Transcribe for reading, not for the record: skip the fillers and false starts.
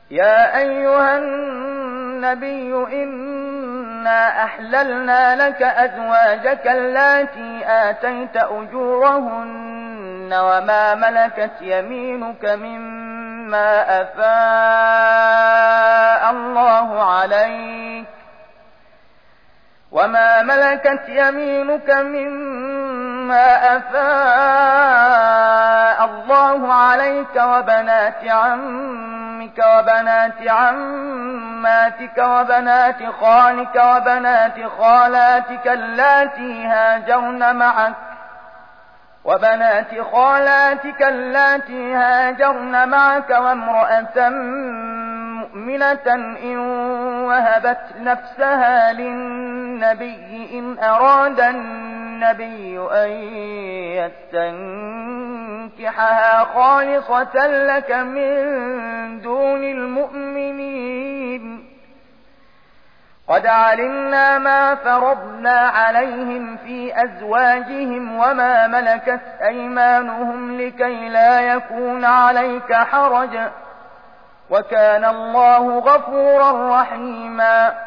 يا أيها النبي إنا أحللنا لك أزواجك اللاتي آتيت أجورهن وما ملكت يمينك مما أفاء الله عليك وبنات عمك وبنات عماتك وبنات خالك وبنات خالاتك اللاتي هاجرن معك وامرأة مؤمنة إن وهبت نفسها للنبي إن أراد النبي أن يستنكحها خالصة لك من دون المؤمنين. قد علمنا ما فرضنا عليهم في أزواجهم وما ملكت أيمانهم لكي لا يكون عليك حرج، وكان الله غفورا رحيما.